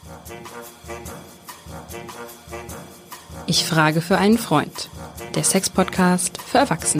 Ich frage für einen Freund. Der Sex-Podcast für Erwachsene.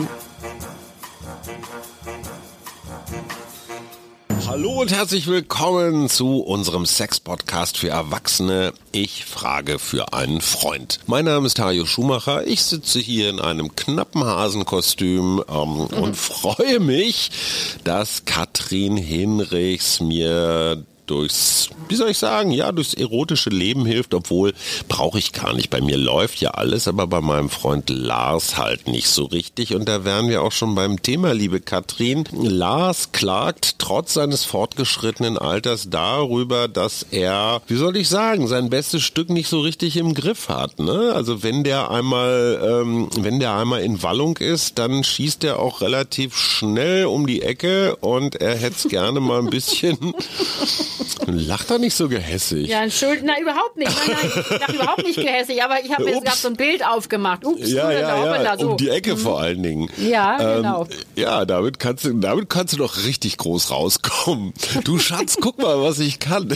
Hallo und herzlich willkommen zu unserem Sex-Podcast für Erwachsene. Ich frage für einen Freund. Mein Name ist Hajo Schumacher. Ich sitze hier in einem knappen Hasenkostüm und freue mich, dass Katrin Hinrichs mir durchs erotische Leben hilft, obwohl brauche ich gar nicht. Bei mir läuft ja alles, aber bei meinem Freund Lars halt nicht so richtig. Und da wären wir auch schon beim Thema, liebe Katrin. Lars klagt trotz seines fortgeschrittenen Alters darüber, dass er, sein bestes Stück nicht so richtig im Griff hat. Ne? Also wenn der einmal in Wallung ist, dann schießt er auch relativ schnell um die Ecke und er hätte es gerne mal ein bisschen... Lacht doch nicht so gehässig. Ja, überhaupt nicht. Nein, ich lache überhaupt nicht gehässig, aber ich habe jetzt gerade so ein Bild aufgemacht. Ups, so. Um die Ecke vor allen Dingen. Ja, genau. Ja, damit kannst du doch richtig groß rauskommen. Du Schatz, guck mal, was ich kann.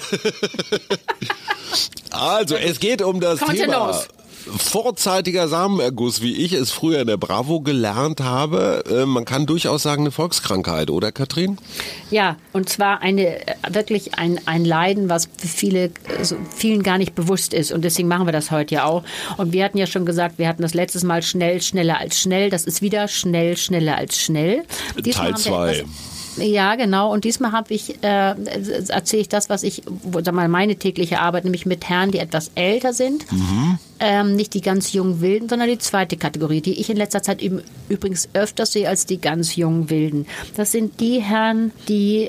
Also, es geht um das Thema vorzeitiger Samenerguss, wie ich es früher in der Bravo gelernt habe. Man kann durchaus sagen, eine Volkskrankheit, oder Katrin? Ja, und zwar wirklich ein Leiden, was für vielen gar nicht bewusst ist. Und deswegen machen wir das heute ja auch. Und wir hatten ja schon gesagt, wir hatten das letztes Mal schnell, schneller als schnell. Das ist wieder schnell, schneller als schnell. Teil 2. Ja, genau. Und diesmal erzähle ich das, meine tägliche Arbeit, nämlich mit Herren, die etwas älter sind. Nicht die ganz jungen Wilden, sondern die zweite Kategorie, die ich in letzter Zeit übrigens öfter sehe als die ganz jungen Wilden. Das sind die Herren, die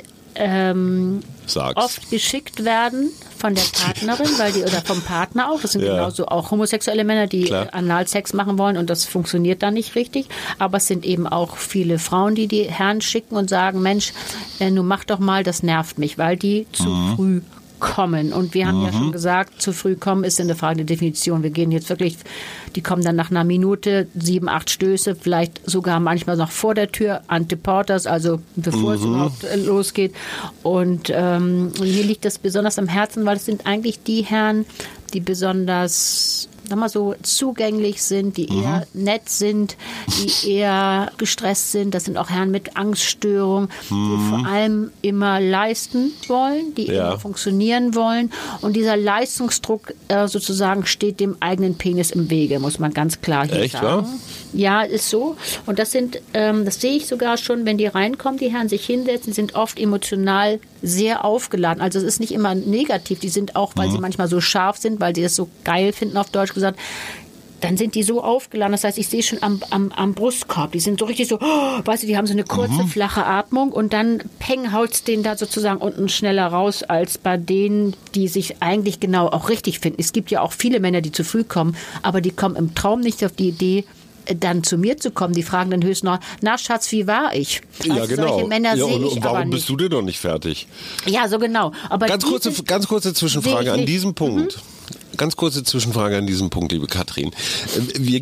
oft geschickt werden von der Partnerin, oder vom Partner auch. Das sind genauso auch homosexuelle Männer, die Analsex machen wollen und das funktioniert dann nicht richtig. Aber es sind eben auch viele Frauen, die Herren schicken und sagen, Mensch, nun mach doch mal, das nervt mich, weil die zu früh kommen. Und wir haben ja schon gesagt, zu früh kommen ist eine Frage der Definition. Wir gehen jetzt wirklich, die kommen dann nach einer Minute, 7, 8 Stöße, vielleicht sogar manchmal noch vor der Tür, Anteporters, also bevor es überhaupt losgeht. Und mir liegt das besonders am Herzen, weil es sind eigentlich die Herren, die besonders zugänglich sind, die eher nett sind, die eher gestresst sind. Das sind auch Herren mit Angststörung, die vor allem immer leisten wollen, die immer funktionieren wollen. Und dieser Leistungsdruck sozusagen steht dem eigenen Penis im Wege, muss man ganz klar hier sagen. Ja, ist so. Und das sehe ich sogar schon, wenn die reinkommen, die Herren sich hinsetzen, sind oft emotional sehr aufgeladen. Also es ist nicht immer negativ. Die sind auch, weil sie manchmal so scharf sind, weil sie es so geil finden, auf Deutsch gesagt, dann sind die so aufgeladen. Das heißt, ich sehe schon am Brustkorb. Die sind so richtig so, die haben so eine kurze, flache Atmung und dann haut es denen da sozusagen unten schneller raus, als bei denen, die sich eigentlich genau auch richtig finden. Es gibt ja auch viele Männer, die zu früh kommen, aber die kommen im Traum nicht auf die Idee, dann zu mir zu kommen. Die fragen dann höchstens noch, na Schatz, wie war ich? Ja, genau. Solche Männer sehe ich aber warum nicht. Bist du denn noch nicht fertig? Ja, so genau. Aber ganz kurze Zwischenfrage an diesem Punkt. Ganz kurze Zwischenfrage an diesem Punkt, liebe Katrin. Wir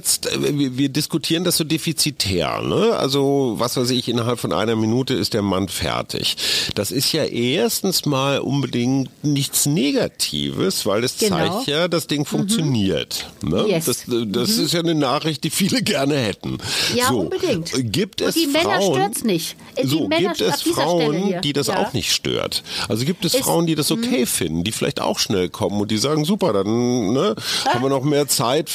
diskutieren das so defizitär, ne? Also, was weiß ich, innerhalb von einer Minute ist der Mann fertig. Das ist ja erstens mal unbedingt nichts Negatives, weil es zeigt ja, das Ding funktioniert. Ne? Yes. Das ist ja eine Nachricht, die viele gerne hätten. Ja, unbedingt. Gibt es die Männer stört's nicht. Gibt es Frauen, die das auch nicht stört? Also gibt es Frauen, die das okay finden, die vielleicht auch schnell kommen und die sagen, super, dann haben wir noch mehr Zeit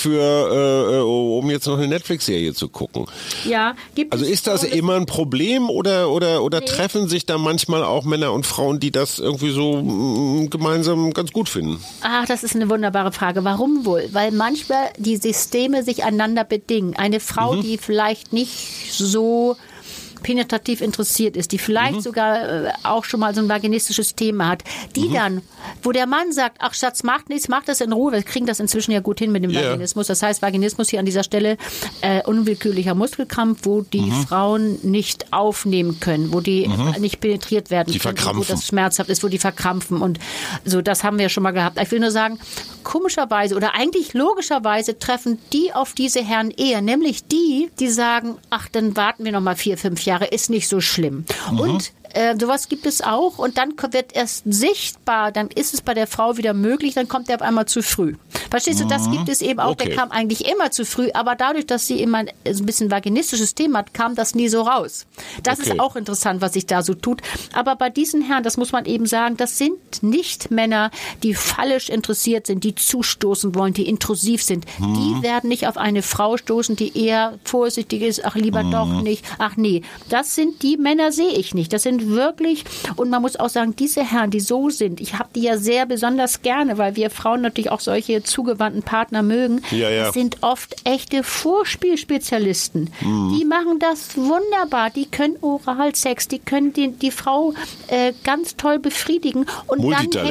um jetzt noch eine Netflix-Serie zu gucken. Ja, also ist das immer ein Problem oder treffen sich da manchmal auch Männer und Frauen, die das irgendwie so gemeinsam ganz gut finden? Ach, das ist eine wunderbare Frage. Warum wohl? Weil manchmal die Systeme sich einander bedingen. Eine Frau, die vielleicht nicht so penetrativ interessiert ist, die vielleicht sogar auch schon mal so ein vaginistisches Thema hat, die dann, wo der Mann sagt, ach Schatz, mach nichts, mach das in Ruhe, wir kriegen das inzwischen ja gut hin mit dem Vaginismus. Das heißt, Vaginismus hier an dieser Stelle unwillkürlicher Muskelkrampf, wo die Frauen nicht aufnehmen können, wo die nicht penetriert werden können, wo das schmerzhaft ist, wo die verkrampfen und so, das haben wir ja schon mal gehabt. Ich will nur sagen, komischerweise oder eigentlich logischerweise treffen die auf diese Herren eher, nämlich die sagen, ach, dann warten wir noch mal 4, 5 Jahre, ist nicht so schlimm. Und Sowas gibt es auch und dann wird erst sichtbar, dann ist es bei der Frau wieder möglich, dann kommt er auf einmal zu früh. Verstehst du, das gibt es eben auch, der kam eigentlich immer zu früh, aber dadurch, dass sie immer ein bisschen vaginistisches Thema hat, kam das nie so raus. Das ist auch interessant, was sich da so tut. Aber bei diesen Herren, das muss man eben sagen, das sind nicht Männer, die fallisch interessiert sind, die zustoßen wollen, die intrusiv sind. Die werden nicht auf eine Frau stoßen, die eher vorsichtig ist, ach lieber doch nicht, ach nee. Das sind die Männer, sehe ich nicht. Das sind wirklich, und man muss auch sagen, diese Herren, die so sind, ich habe die ja sehr besonders gerne, weil wir Frauen natürlich auch solche zugewandten Partner mögen. Das sind oft echte Vorspielspezialisten. Die machen das wunderbar. Die können Oralsex, die können die Frau ganz toll befriedigen. Und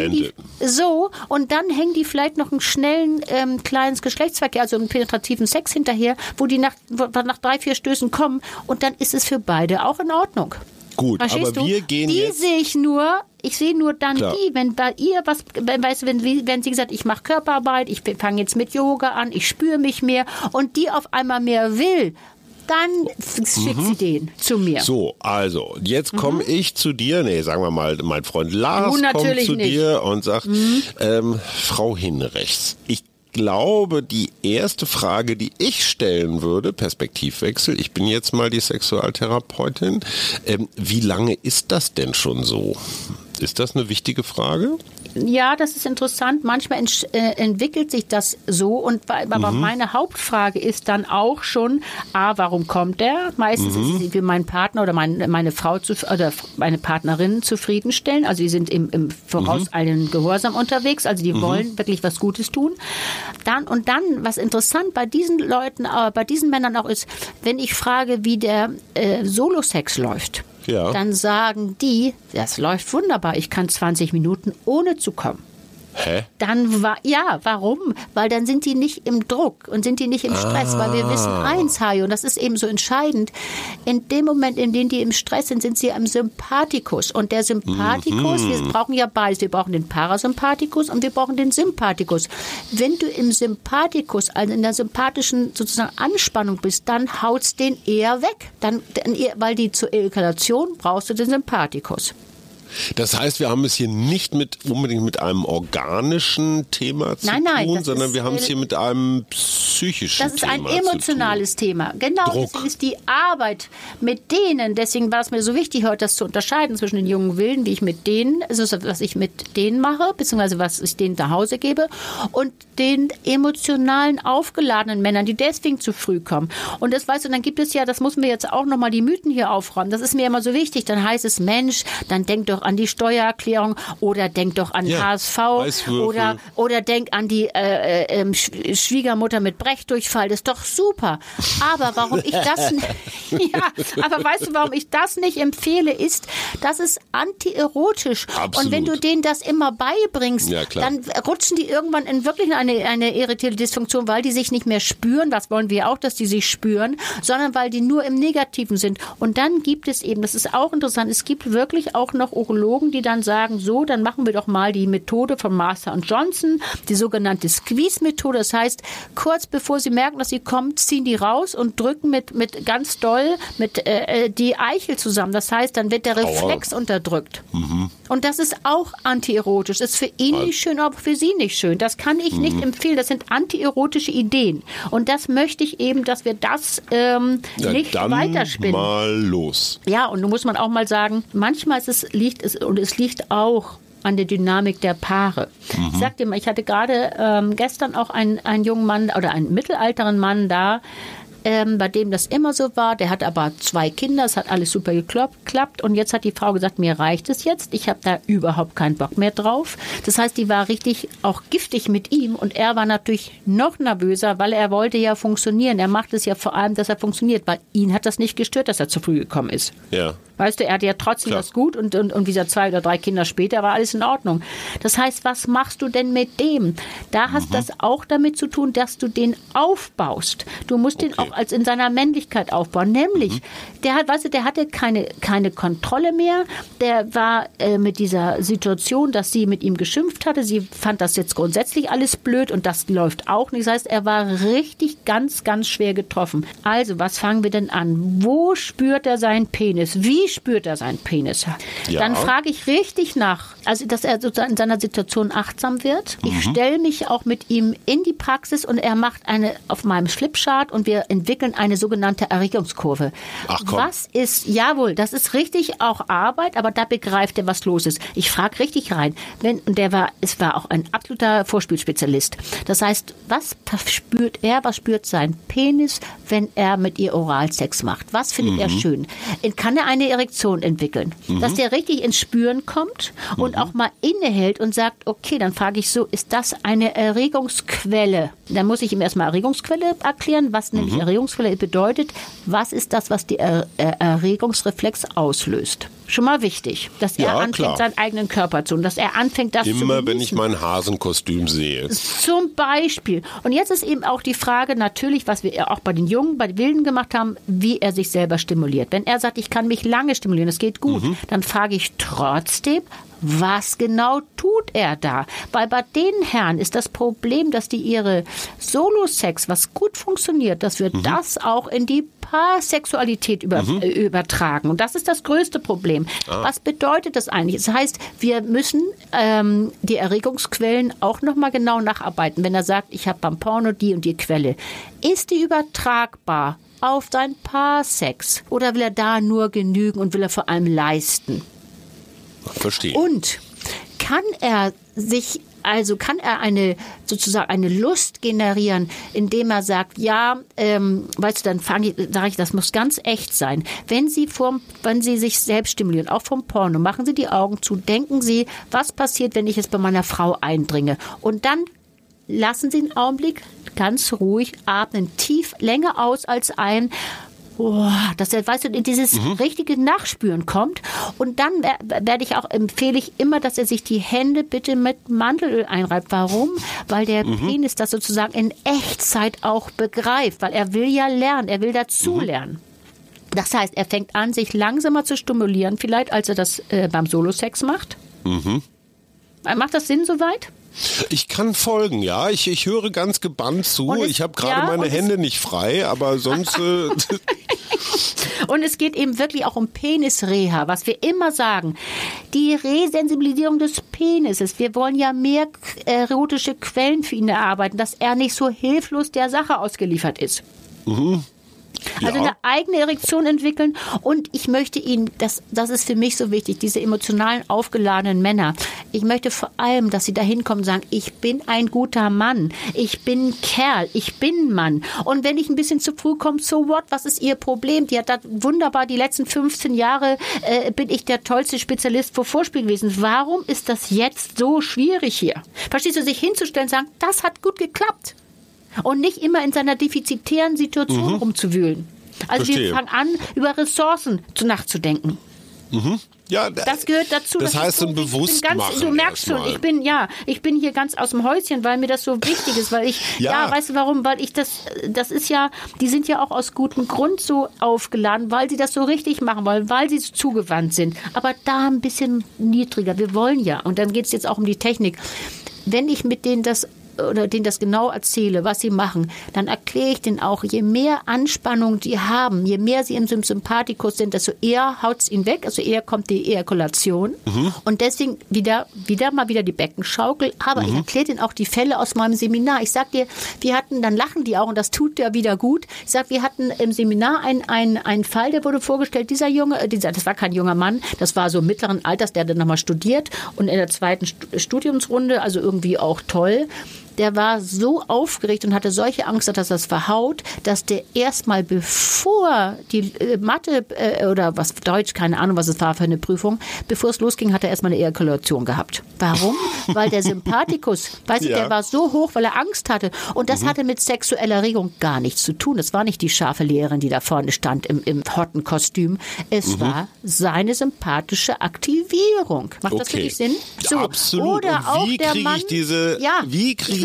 dann hängen die vielleicht noch einen schnellen kleines Geschlechtsverkehr, also einen penetrativen Sex hinterher, wo die nach 3-4 Stößen kommen und dann ist es für beide auch in Ordnung. Gut, verstehst aber wir gehen jetzt... Ich sehe nur dann wenn bei ihr wenn sie gesagt, ich mache Körperarbeit, ich fange jetzt mit Yoga an, ich spüre mich mehr und die auf einmal mehr will, dann schickt sie den zu mir. So, also, jetzt komme ich zu dir, sagen wir mal, mein Freund Lars kommt zu dir und sagt, Frau Hinrichs, ich glaube, die erste Frage, die ich stellen würde, Perspektivwechsel, ich bin jetzt mal die Sexualtherapeutin, wie lange ist das denn schon so? Ist das eine wichtige Frage? Ja, das ist interessant. Manchmal entwickelt sich das so. Aber meine Hauptfrage ist dann auch schon, warum kommt der? Meistens ist es für meinen Partner oder meine Frau oder meine Partnerin zufriedenstellen. Also die sind im vorauseilenden Gehorsam unterwegs. Also die wollen wirklich was Gutes tun. Dann, was interessant bei diesen Leuten, aber bei diesen Männern auch ist, wenn ich frage, wie der Solo-Sex läuft, dann sagen die, das läuft wunderbar, ich kann 20 Minuten ohne zu kommen. Hä? Warum? Weil dann sind die nicht im Druck und sind die nicht im Stress, weil wir wissen eins, Hajo, und das ist eben so entscheidend, in dem Moment, in dem die im Stress sind, sind sie am Sympathikus. Und der Sympathikus, wir brauchen ja beides, wir brauchen den Parasympathikus und wir brauchen den Sympathikus. Wenn du im Sympathikus, also in der sympathischen sozusagen Anspannung bist, dann haut's den eher weg. Weil zur Ejakulation brauchst du den Sympathikus. Das heißt, wir haben es hier nicht unbedingt mit einem organischen Thema zu tun, sondern wir haben es hier mit einem psychischen Thema zu tun. Das ist ein emotionales Thema. Genau, Druck. Das ist die Arbeit mit denen. Deswegen war es mir so wichtig, heute das zu unterscheiden zwischen den jungen Wilden, wie ich mit denen, also was ich mit denen mache, beziehungsweise was ich denen nach Hause gebe, und den emotionalen, aufgeladenen Männern, die deswegen zu früh kommen. Und das weißt du, dann gibt es ja, das müssen wir jetzt auch nochmal die Mythen hier aufräumen. Das ist mir immer so wichtig. Dann heißt es, Mensch, dann denk doch an die Steuererklärung oder denk doch an HSV oder denk an die Schwiegermutter mit Brechdurchfall. Das ist doch super. Aber warum ich das aber weißt du, warum ich das nicht empfehle, ist, das ist antierotisch. Absolut. Und wenn du denen das immer beibringst, dann rutschen die irgendwann in wirklich eine erektile Dysfunktion, weil die sich nicht mehr spüren. Was wollen wir auch, dass die sich spüren, sondern weil die nur im Negativen sind. Und dann gibt es eben, das ist auch interessant, es gibt wirklich auch noch Urologen, die dann sagen, so, dann machen wir doch mal die Methode von Master und Johnson, die sogenannte Squeeze-Methode. Das heißt, kurz bevor sie merken, dass sie kommen, ziehen die raus und drücken mit ganz doll die Eichel zusammen. Das heißt, dann wird der Reflex unterdrückt. Und das ist auch antierotisch. Das ist für ihn nicht schön, aber für sie nicht schön. Das kann ich nicht empfehlen. Das sind antierotische Ideen. Und das möchte ich eben, dass wir das nicht weiterspinnen. Mal los. Ja, und nun muss man auch mal sagen, manchmal liegt es auch an der Dynamik der Paare. Ich sag dir mal, ich hatte gerade gestern auch einen jungen Mann oder einen mittelalteren Mann da, bei dem das immer so war. Der hat aber 2 Kinder, es hat alles super geklappt und jetzt hat die Frau gesagt, mir reicht es jetzt, ich habe da überhaupt keinen Bock mehr drauf. Das heißt, die war richtig auch giftig mit ihm und er war natürlich noch nervöser, weil er wollte ja funktionieren. Er macht es ja vor allem, dass er funktioniert, weil ihn hat das nicht gestört, dass er zu früh gekommen ist. Ja. Weißt du, er hatte ja trotzdem das gut und wie gesagt, 2 oder 3 Kinder später war alles in Ordnung. Das heißt, was machst du denn mit dem? Da hast das auch damit zu tun, dass du den aufbaust. Du musst den auch auch als in seiner Männlichkeit aufbauen. Nämlich, der hatte keine Kontrolle mehr. Der war mit dieser Situation, dass sie mit ihm geschimpft hatte. Sie fand das jetzt grundsätzlich alles blöd und das läuft auch nicht. Das heißt, er war richtig ganz, ganz schwer getroffen. Also, was fangen wir denn an? Wo spürt er seinen Penis? Wie spürt er seinen Penis? Ja. Dann frage ich richtig nach, also dass er sozusagen in seiner Situation achtsam wird. Ich stelle mich auch mit ihm in die Praxis und er macht eine auf meinem Flipchart und wir entwickeln eine sogenannte Erregungskurve. Ach komm. Jawohl, das ist richtig auch Arbeit, aber da begreift er, was los ist. Ich frage richtig rein. Es war auch ein absoluter Vorspielspezialist. Das heißt, was spürt er, was spürt sein Penis, wenn er mit ihr Oralsex macht? Was findet er schön? Kann er eine Erektion entwickeln? Dass der richtig ins Spüren kommt und auch mal innehält und sagt, okay, dann frage ich so, ist das eine Erregungsquelle? Dann muss ich ihm erstmal Erregungsquelle erklären, was nämlich Erregungsquelle bedeutet. Was ist das, was die Erregungsreflex auslöst? Schon mal wichtig, dass er anfängt, seinen eigenen Körper zu tun, dass er anfängt, das zu genießen. Immer, wenn ich mein Hasenkostüm sehe. Zum Beispiel. Und jetzt ist eben auch die Frage natürlich, was wir auch bei den Jungen, bei den Wilden gemacht haben, wie er sich selber stimuliert. Wenn er sagt, ich kann mich lange stimulieren, das geht gut, dann frage ich trotzdem, was genau tut er da? Weil bei den Herren ist das Problem, dass die ihre Solo-Sex, was gut funktioniert, dass wir das auch in die Paarsexualität übertragen. Und das ist das größte Problem. Was bedeutet das eigentlich? Das heißt, wir müssen die Erregungsquellen auch nochmal genau nacharbeiten. Wenn er sagt, ich habe beim Porno die und die Quelle, ist die übertragbar auf sein Paarsex? Oder will er da nur genügen und will er vor allem leisten? Verstehe. Und kann er sozusagen eine Lust generieren, indem er sagt, ja, weißt du, dann sage ich, das muss ganz echt sein. Wenn Sie sich selbst stimulieren, auch vom Porno, machen Sie die Augen zu, denken Sie, was passiert, wenn ich jetzt bei meiner Frau eindringe? Und dann lassen Sie einen Augenblick ganz ruhig atmen, tief, länger aus als ein. Dass er, weißt du, in dieses richtige Nachspüren kommt. Und dann empfehle ich immer, dass er sich die Hände bitte mit Mandelöl einreibt. Warum? Weil der Penis das sozusagen in Echtzeit auch begreift. Weil er will ja lernen, er will dazulernen. Das heißt, er fängt an, sich langsamer zu stimulieren, vielleicht als er das beim Solo-Sex macht. Macht das Sinn soweit? Ich kann folgen, ja. Ich höre ganz gebannt zu. Ich habe gerade meine Hände nicht frei, aber sonst... Und es geht eben wirklich auch um Penisreha, was wir immer sagen. Die Resensibilisierung des Penises. Wir wollen ja mehr erotische Quellen für ihn erarbeiten, dass er nicht so hilflos der Sache ausgeliefert ist. Also eine eigene Erektion entwickeln und ich möchte ihn, das ist für mich so wichtig, diese emotionalen, aufgeladenen Männer. Ich möchte vor allem, dass sie da hinkommen und sagen, ich bin ein guter Mann, ich bin Kerl, ich bin Mann. Und wenn ich ein bisschen zu früh komme, so what, was ist ihr Problem? Die hat das wunderbar, die letzten 15 Jahre bin ich der tollste Spezialist für Vorspiel gewesen. Warum ist das jetzt so schwierig hier? Verstehst du, sich hinzustellen und sagen, das hat gut geklappt. Und nicht immer in seiner defizitären Situation rumzuwühlen. Also wir fangen an, über Ressourcen nachzudenken. Ja, das gehört dazu. Das heißt, ein Bewusstmachen. Du merkst schon, ich bin hier ganz aus dem Häuschen, weil mir das so wichtig ist, weil weißt du warum? Weil ich das ist ja, die sind ja auch aus gutem Grund so aufgeladen, weil sie das so richtig machen wollen, weil sie so zugewandt sind. Aber da ein bisschen niedriger. Wir wollen ja, und dann geht es jetzt auch um die Technik. Wenn ich mit denen das genau erzähle, was sie machen, dann erkläre ich denen auch, je mehr Anspannung die haben, je mehr sie im Sympathikus sind, desto eher haut es ihn weg, also eher kommt die Ejakulation. Und deswegen wieder die Beckenschaukel. Aber ich erkläre denen auch die Fälle aus meinem Seminar. Ich sag dir, dann lachen die auch und das tut ja wieder gut. Ich sag, wir hatten im Seminar einen Fall, der wurde vorgestellt, das war kein junger Mann, das war so mittleren Alters, der dann nochmal studiert und in der zweiten Studiumsrunde, also irgendwie auch toll. Der war so aufgeregt und hatte solche Angst, dass das verhaut, dass der erstmal bevor die Mathe oder was Deutsch, keine Ahnung, was es war für eine Prüfung, bevor es losging, hat er erstmal eine Ejakulation gehabt. Warum? Weil der Sympathikus, der war so hoch, weil er Angst hatte. Und das hatte mit sexueller Erregung gar nichts zu tun. Es war nicht die scharfe Lehrerin, die da vorne stand im Hottenkostüm. Es war seine sympathische Aktivierung. Macht das für dich Sinn? So. Absolut. Oder und auch wie der kriege Mann, ich diese, wie kriege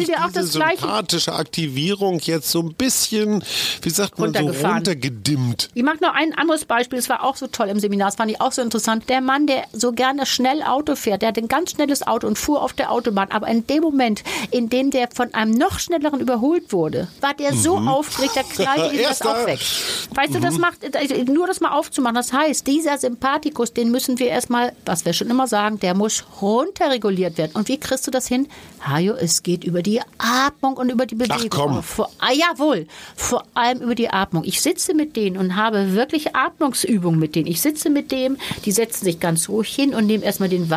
erzähle dir auch diese das Gleiche. Sympathische Aktivierung jetzt so ein bisschen, wie sagt man, so runtergedimmt. Ich mache noch ein anderes Beispiel, das war auch so toll im Seminar, das fand ich auch so interessant. Der Mann, der so gerne schnell Auto fährt, der hat ein ganz schnelles Auto und fuhr auf der Autobahn, aber in dem Moment, in dem der von einem noch schnelleren überholt wurde, war der so aufgeregt, der knallte ihm das auch weg. Weißt du, das macht, nur das mal aufzumachen, das heißt, dieser Sympathikus, den müssen wir erstmal, was wir schon immer sagen, der muss runterreguliert werden. Und wie kriegst du das hin? Hajo, es geht über die Atmung und über die Bewegung. Ach komm. Jawohl, vor allem über die Atmung. Ich sitze mit denen und habe wirklich Atmungsübungen mit denen. Ich sitze mit dem, die setzen sich ganz ruhig hin und nehmen erstmal den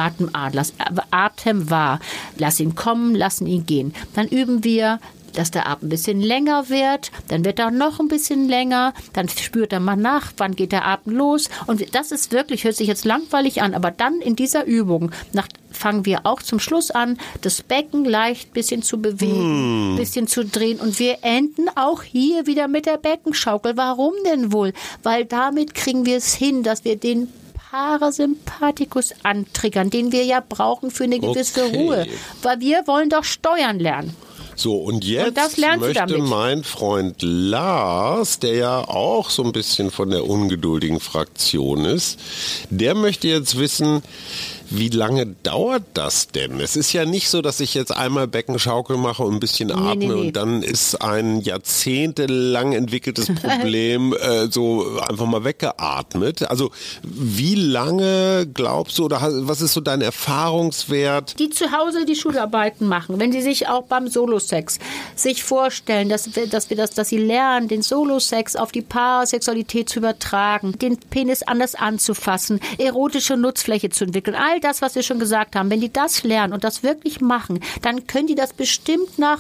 Atem wahr. Lass ihn kommen, lassen ihn gehen. Dann üben wir, dass der Atem ein bisschen länger wird, dann wird er noch ein bisschen länger, dann spürt er mal nach, wann geht der Atem los. Und das ist wirklich, hört sich jetzt langweilig an, aber dann in dieser Übung fangen wir auch zum Schluss an, das Becken leicht ein bisschen zu bewegen, ein bisschen zu drehen. Und wir enden auch hier wieder mit der Beckenschaukel. Warum denn wohl? Weil damit kriegen wir es hin, dass wir den Parasympathikus antriggern, den wir ja brauchen für eine gewisse Ruhe. Weil wir wollen doch steuern lernen. So, und jetzt möchte mein Freund Lars, der ja auch so ein bisschen von der ungeduldigen Fraktion ist, der möchte jetzt wissen, wie lange dauert das denn? Es ist ja nicht so, dass ich jetzt einmal Beckenschaukel mache und ein bisschen atme und dann ist ein jahrzehntelang entwickeltes Problem so einfach mal weggeatmet. Also wie lange glaubst du, oder was ist so dein Erfahrungswert? Die zu Hause die Schularbeiten machen, wenn sie sich auch beim Solosex sich vorstellen, dass sie lernen, den Solosex auf die Parasexualität zu übertragen, den Penis anders anzufassen, erotische Nutzfläche zu entwickeln, all das, was wir schon gesagt haben, wenn die das lernen und das wirklich machen, dann können die das bestimmt nach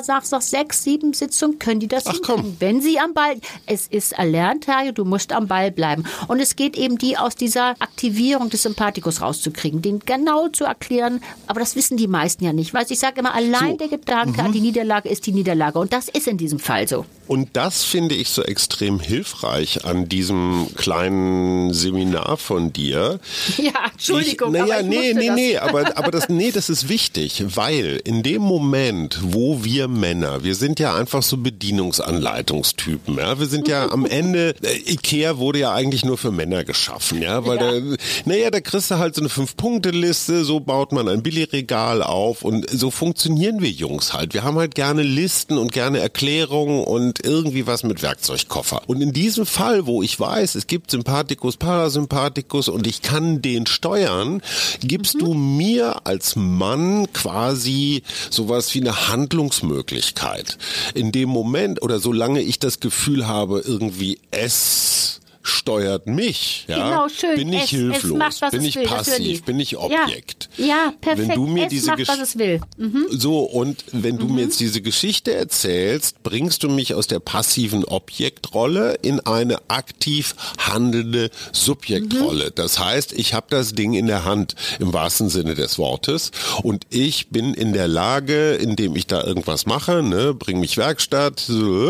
6, 7 Sitzungen können die das hinkriegen, wenn sie am Ball, es ist erlernt, du musst am Ball bleiben. Und es geht eben die aus dieser Aktivierung des Sympathikus rauszukriegen, den genau zu erklären, aber das wissen die meisten ja nicht. Weißt, ich sage immer, allein der Gedanke an die Niederlage ist die Niederlage und das ist in diesem Fall so. Und das finde ich so extrem hilfreich an diesem kleinen Seminar von dir. Ja, Entschuldigung. Aber das ist wichtig, weil in dem Moment, wo wir Männer, wir sind ja einfach so Bedienungsanleitungstypen, ja, wir sind ja am Ende, Ikea wurde ja eigentlich nur für Männer geschaffen, ja, weil da kriegst du halt so eine 5-Punkte-Liste, so baut man ein Billigregal auf und so funktionieren wir Jungs halt. Wir haben halt gerne Listen und gerne Erklärungen und irgendwie was mit Werkzeugkoffer. Und in diesem Fall, wo ich weiß, es gibt Sympathikus, Parasympathikus und ich kann den steuern, gibst du mir als Mann quasi sowas wie eine Handlungsmöglichkeit. In dem Moment oder solange ich das Gefühl habe, irgendwie es steuert mich, ja, genau, schön. Bin ich hilflos, macht, bin ich passiv, bin ich Objekt. Ja, perfekt. Wenn du mir es macht, was es will. So, und wenn du mir jetzt diese Geschichte erzählst, bringst du mich aus der passiven Objektrolle in eine aktiv handelnde Subjektrolle. Das heißt, ich habe das Ding in der Hand, im wahrsten Sinne des Wortes, und ich bin in der Lage, indem ich da irgendwas mache, bring mich Werkstatt,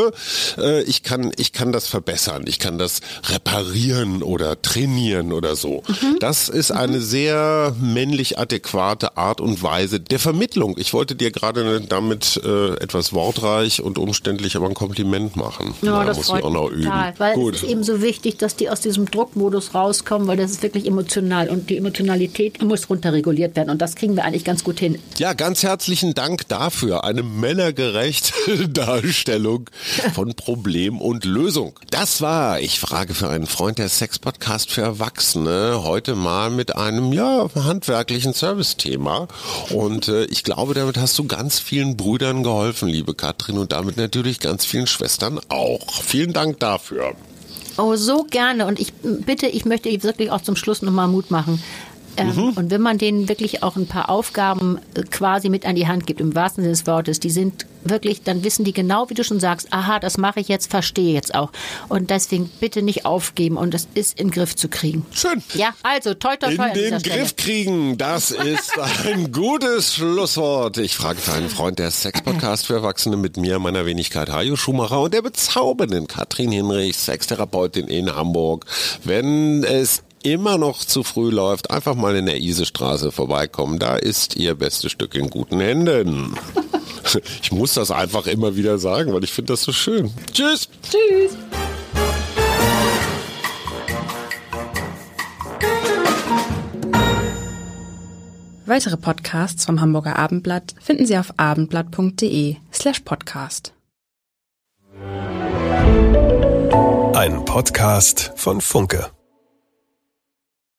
ich kann das verbessern, ich kann das reparieren oder trainieren oder so. Das ist eine sehr männlich adäquate Art und Weise der Vermittlung. Ich wollte dir gerade damit etwas wortreich und umständlich aber ein Kompliment machen. Ja, das muss ich auch noch üben. Weil es ist eben so wichtig, dass die aus diesem Druckmodus rauskommen, weil das ist wirklich emotional und die Emotionalität muss runterreguliert werden und das kriegen wir eigentlich ganz gut hin. Ja, ganz herzlichen Dank dafür. Eine männergerechte Darstellung von Problem und Lösung. Das war Ich frage für einen Freund, der Sex-Podcast für Erwachsene, heute mal mit einem handwerklichen Service-Thema. Und ich glaube, damit hast du ganz vielen Brüdern geholfen, liebe Katrin, und damit natürlich ganz vielen Schwestern auch. Vielen Dank dafür. Oh, so gerne. Und ich möchte wirklich auch zum Schluss nochmal Mut machen. Und wenn man denen wirklich auch ein paar Aufgaben quasi mit an die Hand gibt, im wahrsten Sinne des Wortes, die sind wirklich, dann wissen die genau, wie du schon sagst, aha, das mache ich jetzt, verstehe jetzt auch. Und deswegen bitte nicht aufgeben und das ist in den Griff zu kriegen. Schön. Ja, also toi, toi, toi. In den Griff kriegen, das ist ein gutes Schlusswort. Ich frage für einen Freund, der Sex-Podcast für Erwachsene mit mir, meiner Wenigkeit Hajo Schumacher und der bezaubernden Katrin Hinrich, Sextherapeutin in Hamburg. Wenn es immer noch zu früh läuft, einfach mal in der Isestraße vorbeikommen. Da ist ihr bestes Stück in guten Händen. Ich muss das einfach immer wieder sagen, weil ich finde das so schön. Tschüss. Tschüss. Weitere Podcasts vom Hamburger Abendblatt finden Sie auf abendblatt.de/podcast. Ein Podcast von Funke.